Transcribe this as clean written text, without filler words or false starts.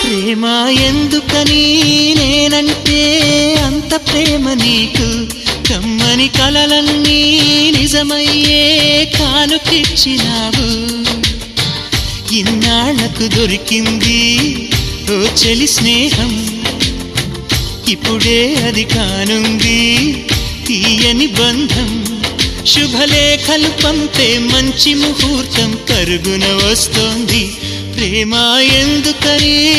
ప్రేమ ఎందుకని నేనంటే అంత ప్రేమ నీకు కమ్మని కలలన్నీ నిజమయ్యే కానుకిచ్చినావు ఇన్నాళ్లకు దొరికింది ఓ చెలి స్నేహం ఇప్పుడే అది కానుంది తీయని బంధం శుభలేఖలు పంపే మంచి ముహూర్తం పరుగున వస్తోంది ప్రేమ ఎందుకని